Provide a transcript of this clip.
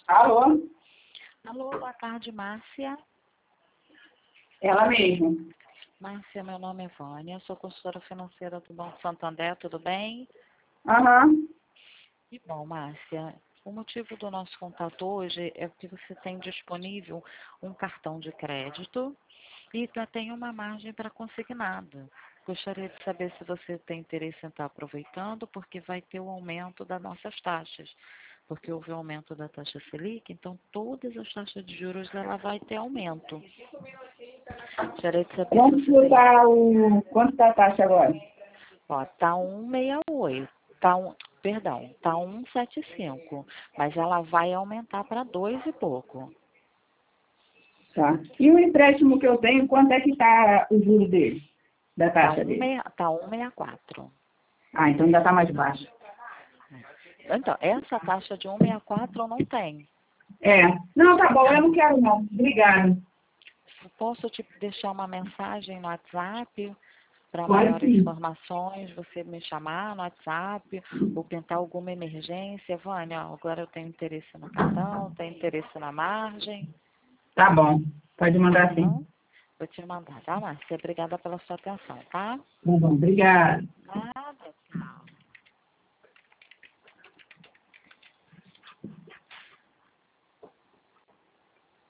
Alô? Alô, boa tarde, Márcia. Ela mesma. Márcia, meu nome é Vânia, sou consultora financeira do Banco Santander, tudo bem? Aham. E bom, Márcia, o motivo do nosso contato hoje é que você tem disponível um cartão de crédito e já tem uma margem para consignado. Gostaria de saber se você tem interesse em estar aproveitando, porque vai ter o aumento das nossas taxas. Porque houve o aumento da taxa Selic, então todas as taxas de juros ela vai ter aumento. Gostaria de saber se você tem... Quanto tá a taxa agora? Ó, tá 1,68. Tá 1,75. Mas ela vai aumentar para 2 e pouco. Tá. E o empréstimo que eu tenho, quanto é que tá o juro dele? Da taxa dele? Tá 1,64. Ah, então ainda tá mais baixo. Então, essa taxa de 1,64 não tem. É. Não, tá bom, eu não quero não. Obrigada. Posso te deixar uma mensagem no WhatsApp para Pode maiores sim. informações? Você me chamar no WhatsApp ou tentar alguma emergência? Vânia, agora eu tenho interesse no cartão, tenho interesse na margem. Tá bom. Pode mandar sim. Não? Vou te mandar, tá, Márcia? Obrigada pela sua atenção, tá? Tá bom, obrigada.